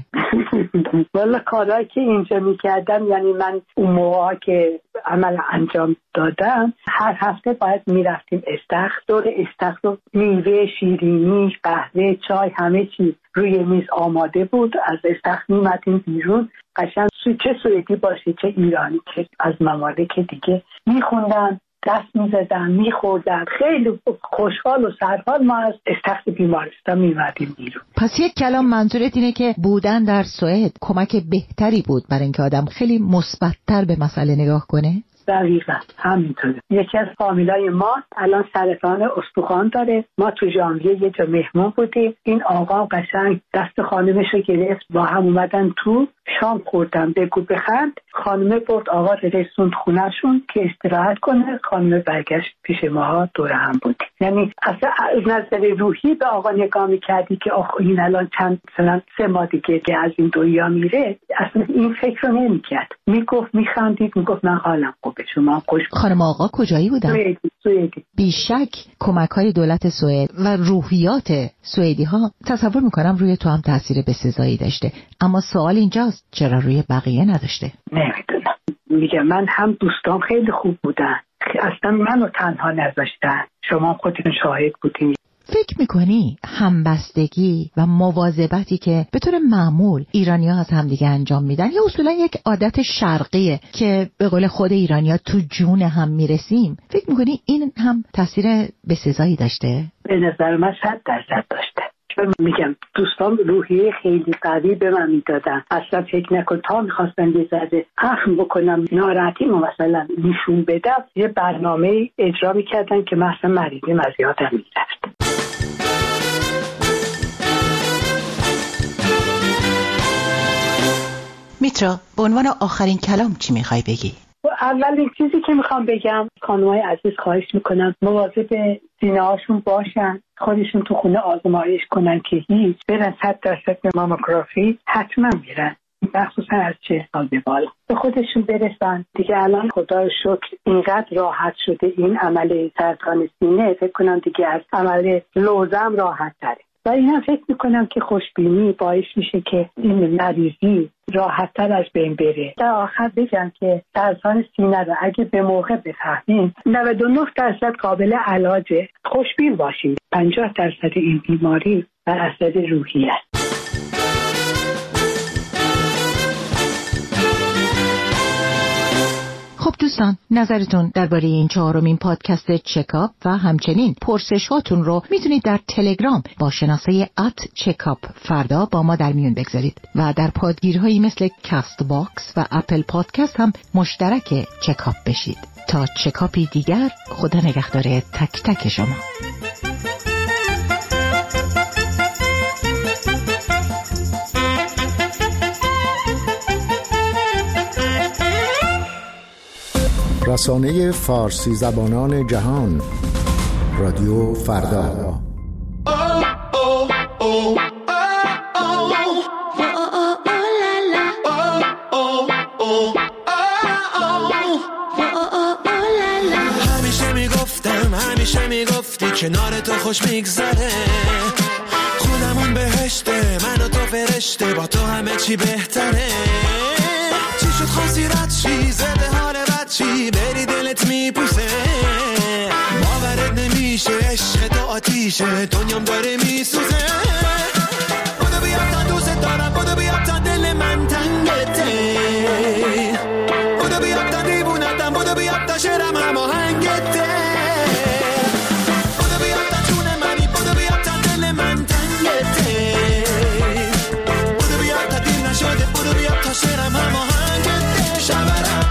والا کارهایی که اینجا میکردم، یعنی من اون موقع که عمل انجام دادم هر هفته باید میرفتیم استخر. دور استخر رو میوه، شیرینی، قهوه، چای، همه چیز روی میز آماده بود. از استخر میمدیم بیرون، قشنگ چه سوئدی باشه چه ایرانی چه از ممالک دیگه میخوندن، دست میزدن، میخوردن، خیلی خوشحال و سرحال ما از استخر بیمارستان میمدیم بیرون. پس یک کلام منظورت اینه که بودن در سوئد کمک بهتری بود برای اینکه آدم خیلی مثبت‌تر به مسئله نگاه کنه؟ دقیقا همینطوره. یکی از فامیلای ما الان سرطان استخوان داره. ما تو ژانویه یه جا مهمون بودیم، این آقا قشنگ دست خانمشو گرفت، با هم اومدن تو، شام خوردن، بگو بخند. خانمه برد آقا رسوند خونهشون که استراحت کنه. خانمه برگشت پیش ما، دور هم بودیم. یعنی اصلا از نظر روحی به آقا نگاه میکردی که آخ این الان چند مثلا 3 ماه دیگه که از این دنیا میره، اصلا این فکر رو نمیکرد. میگفت میخندید، میگفت من حالم خوبه، شما خوش. خانم آقا کجایی بودن؟ سوئدی. بیشک کمک‌های دولت سوئد و روحیات سوئدی‌ها تصور میکنم روی تو هم تاثیر بسزایی داشته، اما سوال اینجاست چرا روی بقیه نداشته؟ نمیدونم. میگم من هم دوستان خیلی خوب بودن، اصلا منو تنها نذاشتن. شما خودتون شاهد بودین. فکر میکنی همبستگی و مواظبتی که به طور معمول ایرانی‌ها از همدیگه انجام میدن یا اصولا یک عادت شرقیه که به قول خود ایرانی‌ها تو جون هم میرسیم، فکر میکنی این هم تاثیر بسزایی داشته؟ به نظر من 100% داشته. چون میگم دوستان روحیه خیلی قوی به من میدادن. اصلا فکر نکن تا میخواستن یه ذره اخم بکنم ناراحتیمو مثلا نشون بدم، یه برنامه اجرا میکردن که مثلا مریضیم از یادم میرفت. میترا، به عنوان آخرین کلام چی میخوای بگی؟ اولین چیزی که میخوام بگم، خانم‌های عزیز خواهش میکنم مواظب سینه‌هاشون باشن، خودشون تو خونه آزمایش کنن که هیچ، برن 100% به ماموگرافی حتما میرن، مخصوصا از 40 سال به بالا به خودشون برسن دیگه. الان خدا رو شکر اینقدر راحت شده این عمل سرطان سینه، فکر کنم دیگه از عمل لوزم راحت تره. و اینا فکر میکنم که خوشبینی باعث میشه که این مریضی راحت‌تر از بین بره. در آخر بگم که سرطان سینه رو اگه به موقع بفهمیم 99% قابل علاجه. خوشبین باشیم. 50% این بیماری بر اثر روحی است. خب دوستان، نظرتون درباره این 4مین پادکست چکاپ و همچنین پرسشاتون رو میتونید در تلگرام با شناسه @چکاپ فردا با ما در میون بگذارید و در پادگیرهایی مثل کست باکس و اپل پادکست هم مشترک چکاپ بشید. تا چکاپی دیگر، خدا نگهدار تک تک شما. رسانه فارسی زبانان جهان، رادیو فردا. همیشه میگفتی کنار تو خوش میگذره، خودمون بهشته، من و تو فرشته، با تو همه چی بهتره. چی شد خواستی رد شی، زده حال بد چی، بری دلت میپوسه، باورت نمیشه، عشق تو آتیشه، دنیام داره میسوزه. بودو بیا تا دوست دارم، بودو بیا تا دل من تنگته، بودو بیا تا دیوونتم، بودو بیا تا شرم هماهنگته، بودو بیا تا جون منی، بودو بیا تا دل من تنگته، بودو بیا تا دیر نشده، بودو بیا تا شرم هماهنگته. شبرم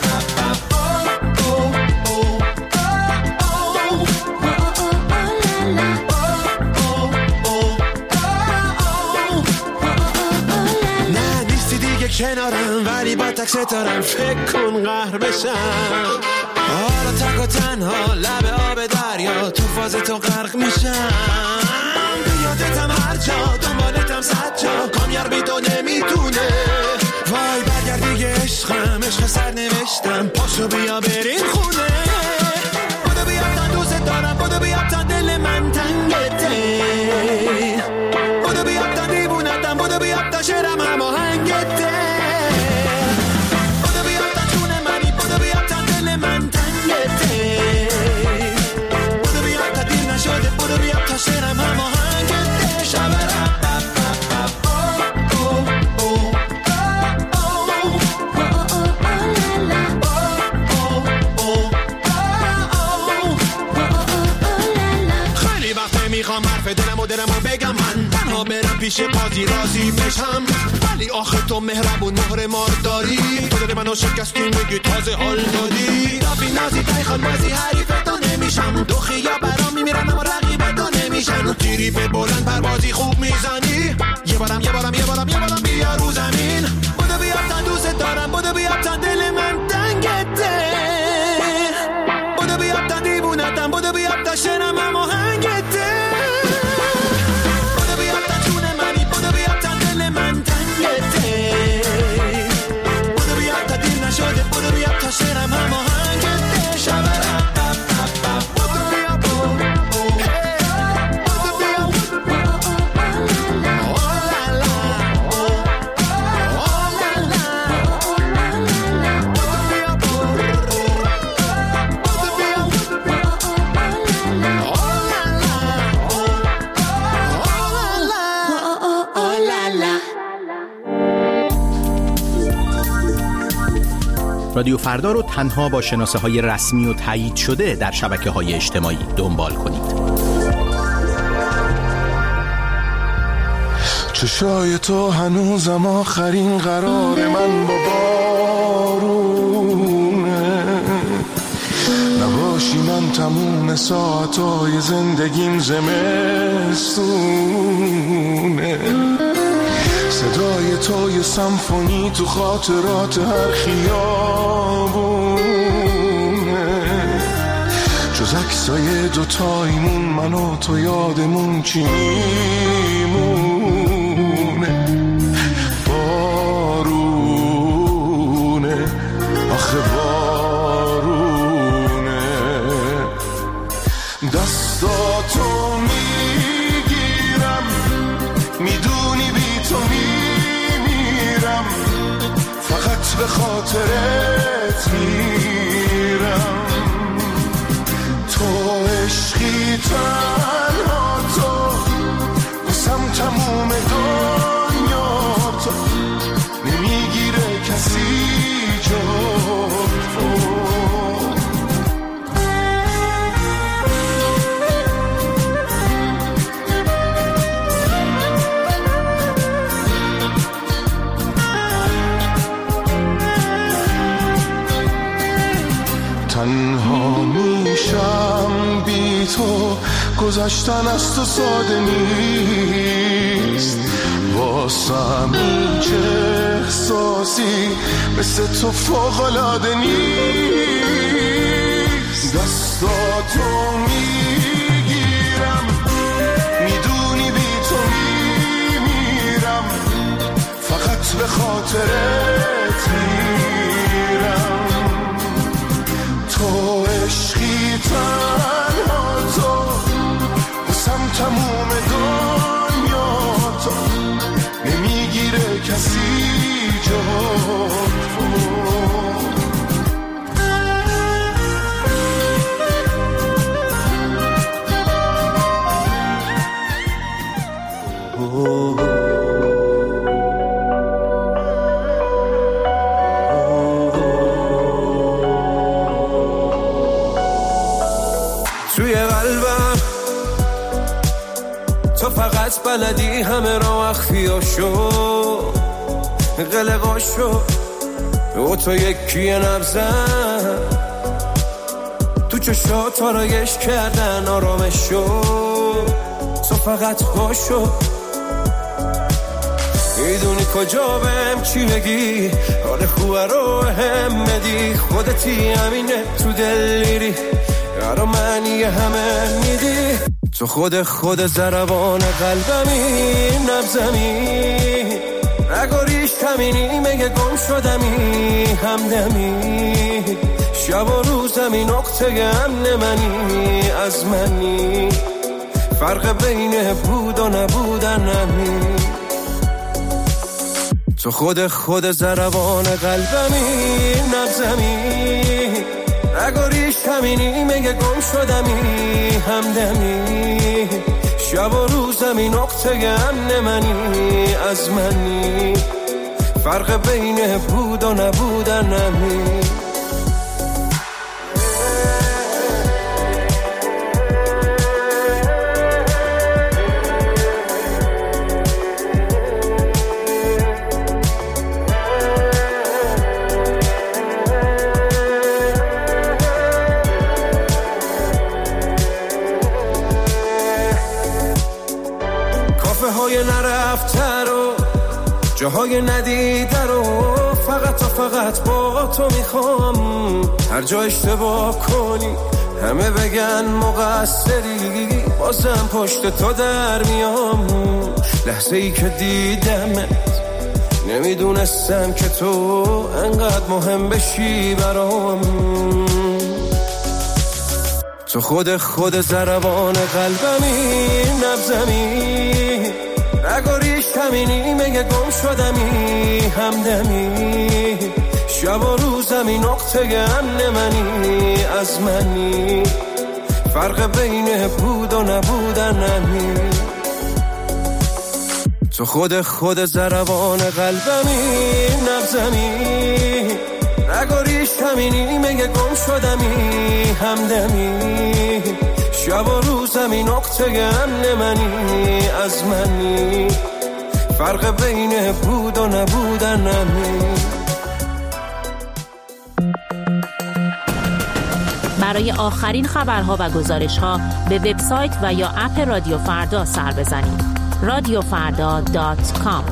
کنارم ولی با تک ستارم، فکر کن قهر بشم، حالا تک و تنها لب آب دریا، تو فاز تو غرق میشم. جا دنبالتم صد جا کامیار بی تو نمیتونه وای برگرد دیگه عشقم عشق سر نوشتم پاشو بیا بریم خونه بودو بیا تا دوست دارم بودو بیا تا دل من تنگته بودو بیا تا دیوونتم بودو بیا تا شعرم هماهنگته بودو بیا تا جون منی بودو بیا تا دل من تنگته بودو بیا تا دیر نشده بودو بیا تا شعرم هماهنگته شبرم میخوام حرف دلمو بگم من تنها برم پیش قاضی راضی بشم ولی آخه تو مهربون مهر مار داری تو دل منو شکستی میگی تازه حال دادی دافی نازی تایخان مازی حریف تو نمیشم دو خیا برام میمیرن اما رقیب تو نمیشن تیری به بلند پروازی خوب میزنی یه بارم بیا رو زمین بودو بیا تا دوست دارم بودو بیا تا دل من تنگته بودو بیا تا دیوونتم بودو بیا تا شنم هماهنگته بودو بیا تا شعرم هماهنگته شبرم بودو بیا رادیو فردا رو تنها با شناسه‌های رسمی و تایید شده در شبکه‌های اجتماعی دنبال کنید. چشای تو هنوزم آخرین قرار من با بارونه نباشی من تموم ساعتای زندگیم زمستونه صدای تو یه سمفونی تو خاطرات هر خیابونه جز عکسای دوتایمون من و تو یادمون چی میمونه بارونه آخه بارونه دستاتو میگیرم میدونی بی تو میمیرم فقط به خاطرت میرم تو عشقی تنها تو بسم تموم دنیا تو نمیگیره کسی جو تنها میشم بی تو گذشتن از تو ساده نیست واسم هیچ احساسی مثل تو فوق‌العاده نیست دستاتو میگیرم میدونی بی تو میمیرم فقط به خاطرت میرم تو عشقی تنها تو بسم تموم دنیا تو نمیگیره کسی جو بلدی همه را اخفیاشو قلقاشو او تو یکی نبزن تو چشات آرایش کردن آرامشو تو فقط باشو میدونی کجا بهم چی بگی حال خوبه رو هم بدی خودتی همینه تو دل میری یارو معنی همه میدی تو خود ضربان قلبمی، نبزمی نگاریش کمینی، مگه گم شدمی همدمی، شب و روزمی نقطه امن منی، از منی فرق بین بود و نبودنمی. تو خود ضربان قلبمی، نبزمی نگاریش کمینی، مگه گم شدمی همدمی، شب و روزمی نقطه امن منی، از منی فرق بین بود و نبودنمی. نرفته رو جاهای ندیده رو فقط با تو میخوام. هر جا اشتباه کنی همه بگن مقصری، بازم پشت تو در میام. لحظه ای که دیدمت نمیدونستم که تو انقدر مهم بشی برام. تو خود ضربان قلبمی، نبزمی نگاریش کمینی، مگه گم شدمی همدمی، شب و روزمی نقطه امن منی، از منی فرق بین بود و نبودنمی. تو خود ضربان قلبمی، نبزمی نگاریش کمینی، مگه گم شدمی همدمی، شب و روزمی نقطه امن منی، از منی فرق بین بود و نبودنمی. برای آخرین خبرها و گزارش‌ها به وبسایت و یا اپ رادیو فردا سر بزنید. radiofarda.com.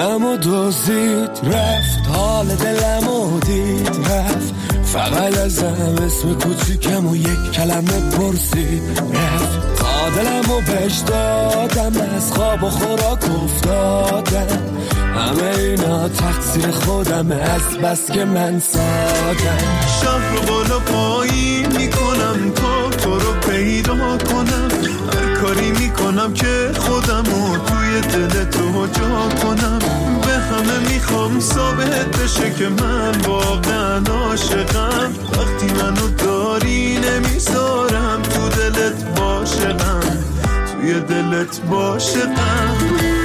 دلمو دزدید رفت، حال دلمو دید رفت، فقط ازم اسم کوچیکم و یک کلمه پرسید رفت. تا دلمو بهش دادم، از خواب و خوراک افتادم، همه اینا تقصیر خودمه از بس که من سادم. شهر رو بالا پایین میکنم تا تو رو پیدا کنم، هر کاری میکنم که خودمو توی دل تو جا کنم. به همه میخوام ثابت بشه که من واقعا عاشقم، وقتی منو داری نمیذارم تو دلت باشقم، توی دلت باشقم.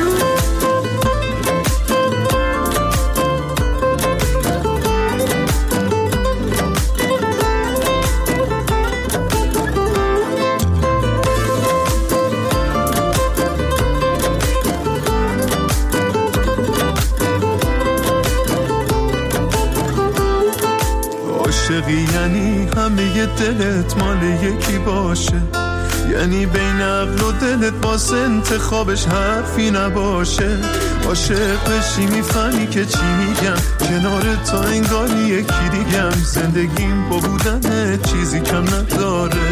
یعنی همه دلت مال یکی باشه، یعنی بین عقل و دلت واسه انتخابش حرفی نباشه. عاشق بشی میفهمی که چی میگم، کنار تا انگاری یکی دیگم، زندگیم با بودن چیزی کم نداره.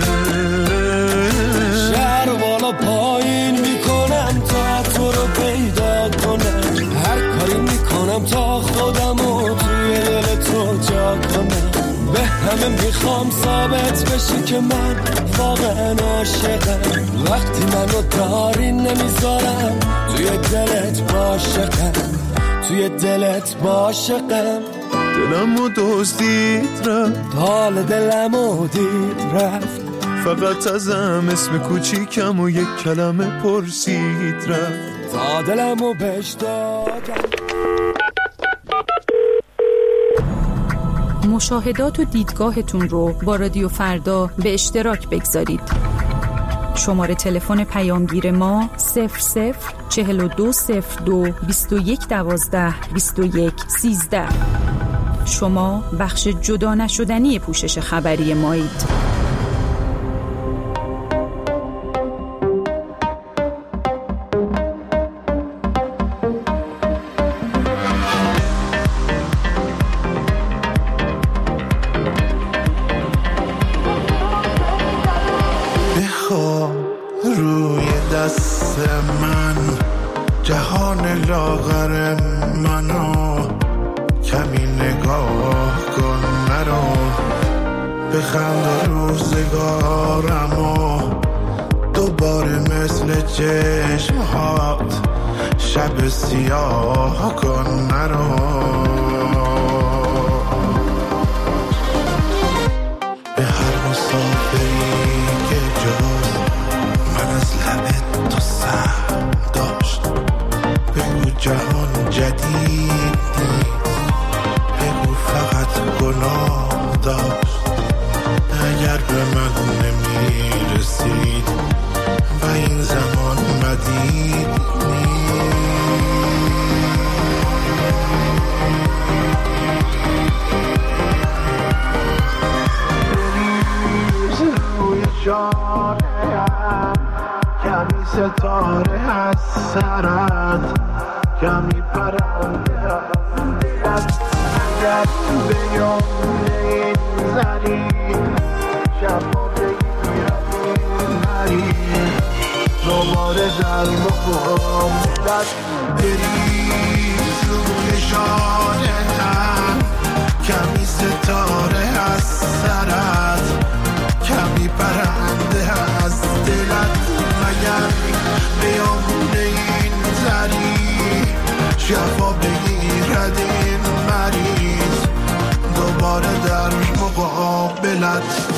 شهر بالا پایین میکنم تا تو رو پیدا کنم، هر کاری میکنم تا خودمو توی دل تو جا کنم. به همه میخوام ثابت بشی که من واقعا عاشقم، وقتی منو داری نمیذارم توی دلت باشقم، توی دلت باشقم. دلمو دزدید رفت، حال دلمو دید رفت، فقط ازم اسم کوچیکم و یک کلمه پرسید رفت. تا دلمو بهش دادم. مشاهدات و دیدگاهتون رو با رادیو فردا به اشتراک بگذارید. شماره تلفن پیامگیر ما 004202 2112 2113. شما بخش جدا نشدنی پوشش خبری مایید. روی دست من جهان لاغر منو کمی نگاه کن، نرو بخند روزگارمو دوباره مثل چشمهات شب سیاه کن، نرو به هر مسافری که جز من از لبت تو سهم داشت، بگو جهان جدید نیست، بگو فقط گناه داشت. اگر به من نمیرسید و این زمان مدید نیست. روی جانم کمی ستاره از سرت، کمی پرنده از دلت. اگر به یاد این زری شفا بگیرم نری، دوباره در مقابلت بریز روی جانم کمی ستاره از سرت، کمی پرنده از دلت. مگر بیام این زری شفا بگیرد این مریض، دوباره در مقابلت.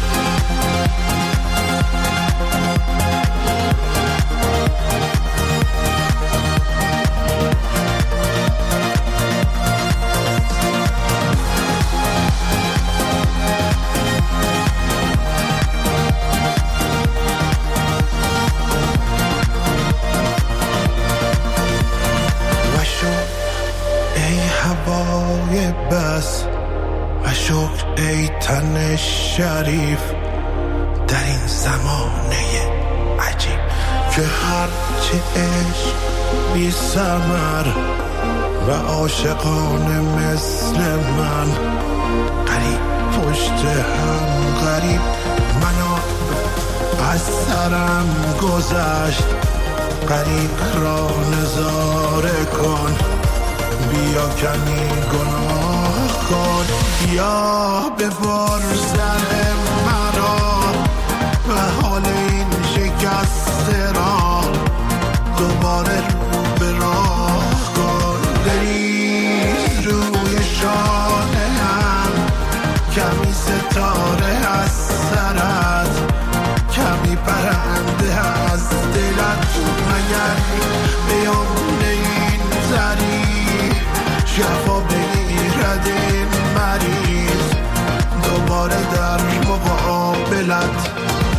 بس و شکر ای تن شریف در این زمانه عجیب، که هرچی عشق بی ثمر و عاشقانه مثل من قریب پشت هم قریب منو از سرم گذشت قریب را نظاره کن بیا کمی گناه کن بیا ببار سر مرا و حال این شکسته را دوباره رو به راه کن بریز روی شانه هم کمی ستاره از سرت کمی پرنده از دلت مگر بیامونه این زری شفا بگیرد این مریض دوباره در مقابلت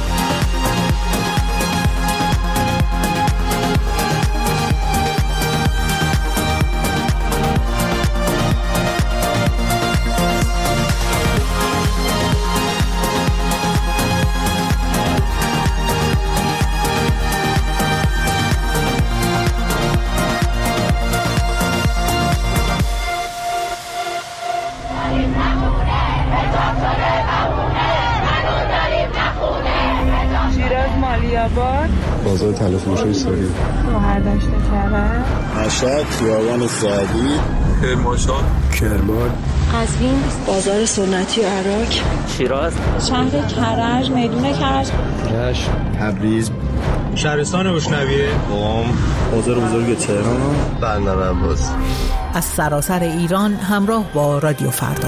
بازار تلفروشی ساری شوهر داشته کرد مشهد خیابان سعدی کرمانشاه کرمان قزوین بازار سنتی و عراق شیراز شهر کرج میدون کرج رشت تبریز شهرستان بوشنویه قم بازار بزرگ تهران بندر عباس از سراسر ایران همراه با رادیو فردا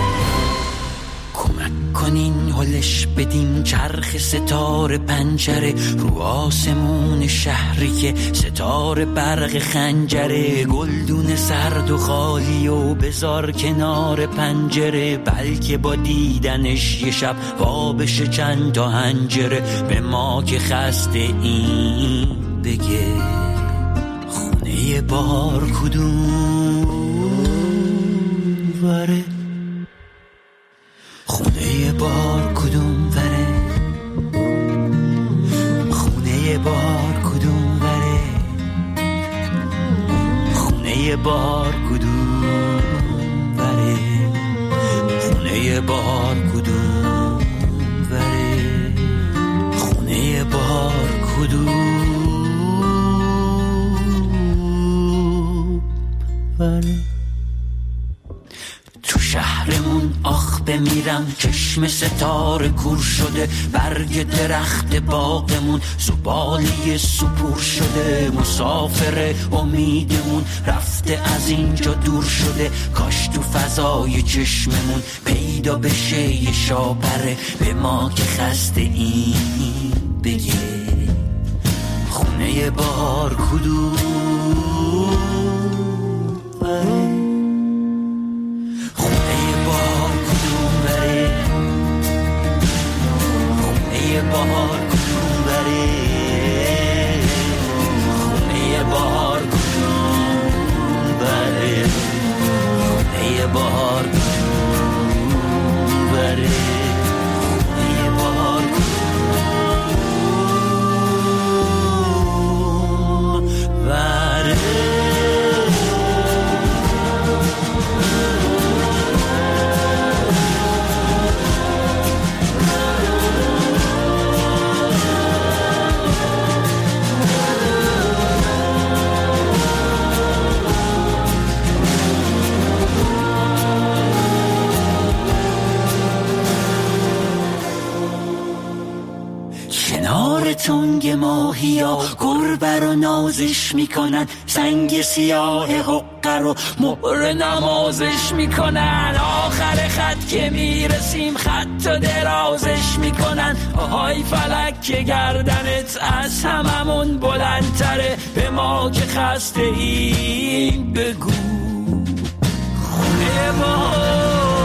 کنین هلش بدیم چرخ ستاره پنجره رو آسمون شهری که ستاره برق خنجره گلدون سرد و خالی و بذار کنار پنجره بلکه با دیدنش یه شب وا بشه چند تا هنجره به ما که خسته این بگه خونه بار کدوم وره خونه بار کدوم وره خونه بار کدوم وره خونه بار کدوم وره خونه بار کدوم وره خونه بار کدوم وره تو شهرمون آخ بمیرم چشم ستاره کور شده برگ درخت باغمون زباله سپور شده مسافر امیدمون رفته از اینجا دور شده کاش تو فضای چشممون پیدا بشه یه شاپره به ما که خسته این بگه خونه بار کدوم بهار کدوم بره خونه بهار کدوم بره خونه بهار کدوم بره خونه بهار کدوم بره تنگ ماهیا گربه رو نازش میکنن سنگ سیاه حقه رو مهر نمازش میکنن آخر خط که میرسیم خط و درازش میکنن آهای فلک که گردنت از هممون بلندتره به ما که خسته این بگو خونه ما